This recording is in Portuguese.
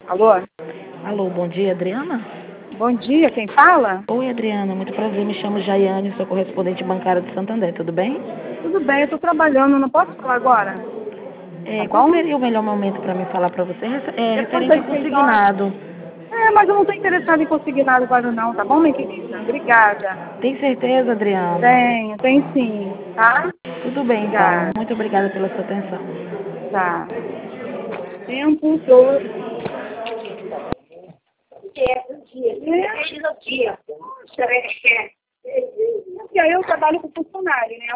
Alô? Alô, bom dia, Adriana? Bom dia, quem fala? Oi, Adriana, muito prazer, me chamo Jaiane, sou correspondente bancária de Santander, tudo bem? Tudo bem, eu tô trabalhando, não posso falar agora? Tá Qual bom? seria o melhor momento para me falar para você? Depois Referente a das 6 horas. consignado. Mas eu não tô interessada em conseguir nada agora não, tá bom, minha querida? Obrigada. Tem certeza, Adriana? Tenho sim, tá? Tudo bem, então. Obrigada, Muito obrigada pela sua atenção. tá. Tempo todo. Porque aí eu trabalho com funcionário, né?